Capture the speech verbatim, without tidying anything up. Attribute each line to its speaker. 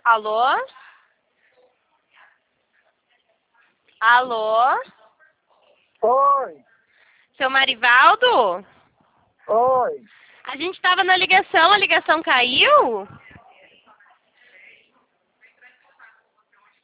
Speaker 1: Alô? Alô?
Speaker 2: Oi,
Speaker 1: Seu Marivaldo?
Speaker 2: oi.
Speaker 1: A gente estava na ligação, a ligação caiu?